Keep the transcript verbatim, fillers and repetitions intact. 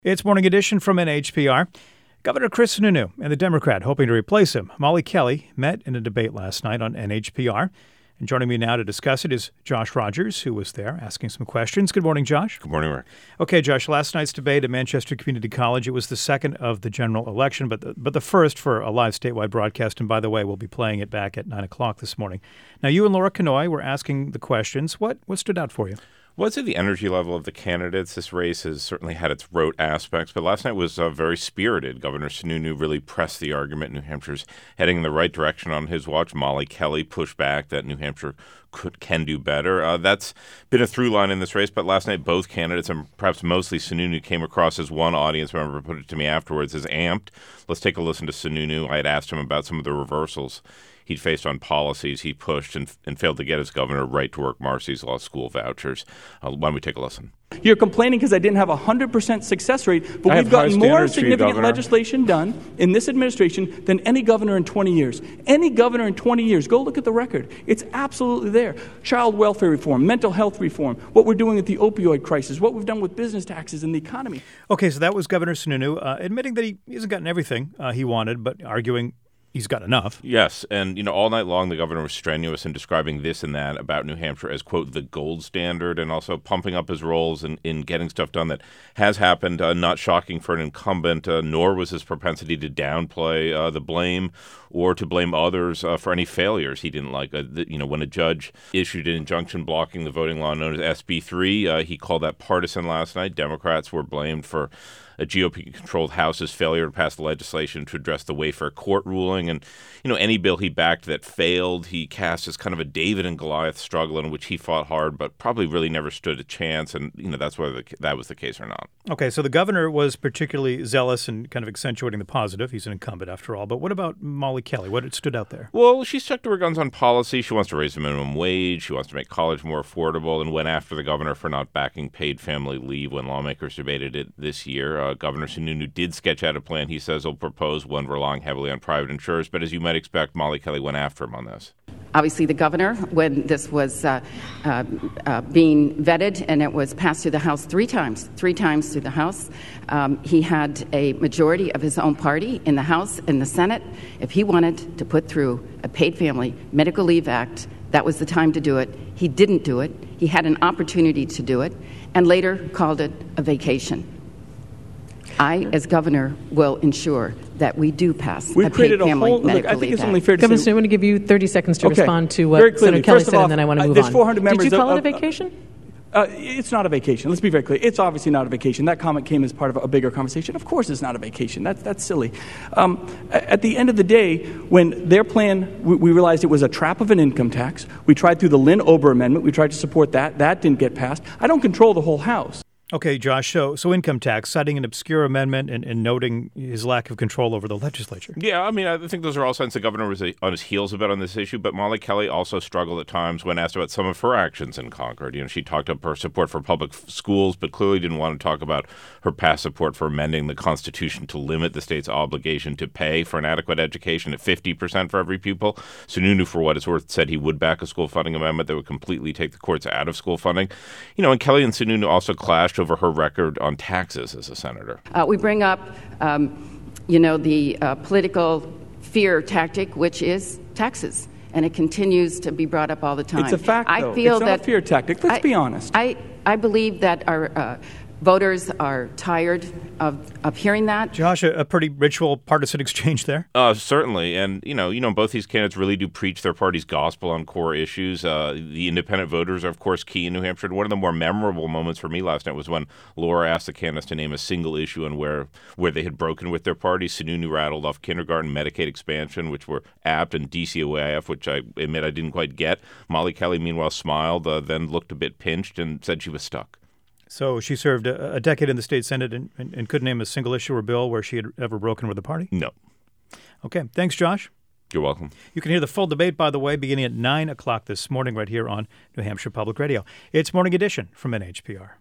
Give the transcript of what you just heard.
It's Morning Edition from N H P R. Governor Chris Sununu and the Democrat hoping to replace him, Molly Kelly, met in a debate last night on N H P R. And joining me now to discuss it is Josh Rogers, who was there asking some questions. Good morning, Josh. Good morning, Rick. Okay, Josh, last night's debate at Manchester Community College, it was the second of the general election, but the, but the first for a live statewide broadcast. And by the way, we'll be playing it back at nine o'clock this morning. Now, you and Laura Kanoy were asking the questions. What, what stood out for you? Well, I'd say the energy level of the candidates. This race has certainly had its rote aspects, but last night was uh, very spirited. Governor Sununu really pressed the argument. New Hampshire's heading in the right direction on his watch. Molly Kelly pushed back that New Hampshire could, can do better. Uh, that's been a through line in this race, but last night both candidates, and perhaps mostly Sununu, came across as one audience member put it to me afterwards as amped. Let's take a listen to Sununu. I had asked him about some of the reversals he'd faced on policies he pushed and, and failed to get as governor, right-to-work Marcy's Law School vouchers. Uh, why don't we take a listen? You're complaining because I didn't have a one hundred percent success rate, but I we've gotten more significant you, legislation done in this administration than any governor in twenty years. Any governor in twenty years. Go look at the record. It's absolutely there. Child welfare reform, mental health reform, what we're doing with the opioid crisis, what we've done with business taxes and the economy. Okay, so that was Governor Sununu uh, admitting that he hasn't gotten everything uh, he wanted, but arguing he's got enough. Yes, and you know, all night long the governor was strenuous in describing this and that about New Hampshire as, quote, the gold standard, and also pumping up his roles in, in getting stuff done that has happened, uh, not shocking for an incumbent, uh, nor was his propensity to downplay uh, the blame or to blame others uh, for any failures he didn't like. Uh, the, you know, when a judge issued an injunction blocking the voting law known as S B three, uh, he called that partisan last night. Democrats were blamed for a G O P-controlled House's failure to pass legislation to address the Wayfair court ruling. And, you know, any bill he backed that failed, he cast as kind of a David and Goliath struggle in which he fought hard, but probably really never stood a chance. And, you know, that's whether that was the case or not. Okay, so the governor was particularly zealous and kind of accentuating the positive. He's an incumbent after all. But what about Molly Kelly? What stood out there? Well, she stuck to her guns on policy. She wants to raise the minimum wage. She wants to make college more affordable, and went after the governor for not backing paid family leave when lawmakers debated it this year. Uh, Governor Sununu did sketch out a plan he says he'll propose, one relying heavily on private insurers. But as you might expect, Molly Kelly went after him on this. Obviously, the governor, when this was uh, uh, uh, being vetted and it was passed through the House three times, three times through the House, um, he had a majority of his own party in the House and the Senate. If he wanted to put through a paid family medical leave act, that was the time to do it. He didn't do it. He had an opportunity to do it and later called it a vacation. I, as governor, will ensure that we do pass We've a paid family a whole, medical look, I think leave it's act. only fair to Governor, say, I want to give you thirty seconds to okay, respond to very what clearly. Senator Kelly First of said, all, and then I want to uh, move there's on. four hundred members Did you call of, it a of, vacation? Uh, it's not a vacation. Let's be very clear. It's obviously not a vacation. That comment came as part of a bigger conversation. Of course it's not a vacation. That's, that's silly. Um, at the end of the day, when their plan, we, we realized it was a trap of an income tax. We tried through the Lynn Ober Amendment. We tried to support that. That didn't get passed. I don't control the whole House. Okay, Josh, so, so income tax, citing an obscure amendment and, and noting his lack of control over the legislature. Yeah, I mean, I think those are all signs the governor was on his heels a bit on this issue, but Molly Kelly also struggled at times when asked about some of her actions in Concord. You know, she talked up her support for public f- schools, but clearly didn't want to talk about her past support for amending the Constitution to limit the state's obligation to pay for an adequate education at fifty percent for every pupil. Sununu, for what it's worth, said he would back a school funding amendment that would completely take the courts out of school funding. You know, and Kelly and Sununu also clashed over her record on taxes as a senator. Uh, we bring up, um, you know, the uh, political fear tactic, which is taxes, and it continues to be brought up all the time. It's a fact, I though. feel it's not that a fear tactic. Let's I, be honest. I, I believe that our uh, voters are tired of, of hearing that. Josh, a, a pretty ritual partisan exchange there. Uh, certainly. And, you know, you know, both these candidates really do preach their party's gospel on core issues. Uh, the independent voters are, of course, key in New Hampshire. And one of the more memorable moments for me last night was when Laura asked the candidates to name a single issue and where where they had broken with their party. Sununu rattled off kindergarten, Medicaid expansion, which were apt, and D C O A F, which I admit I didn't quite get. Molly Kelly, meanwhile, smiled, uh, then looked a bit pinched and said she was stuck. So she served a, a decade in the state Senate and, and, and couldn't name a single issue or bill where she had ever broken with the party? No. Okay. Thanks, Josh. You're welcome. You can hear the full debate, by the way, beginning at nine o'clock this morning right here on New Hampshire Public Radio. It's Morning Edition from N H P R.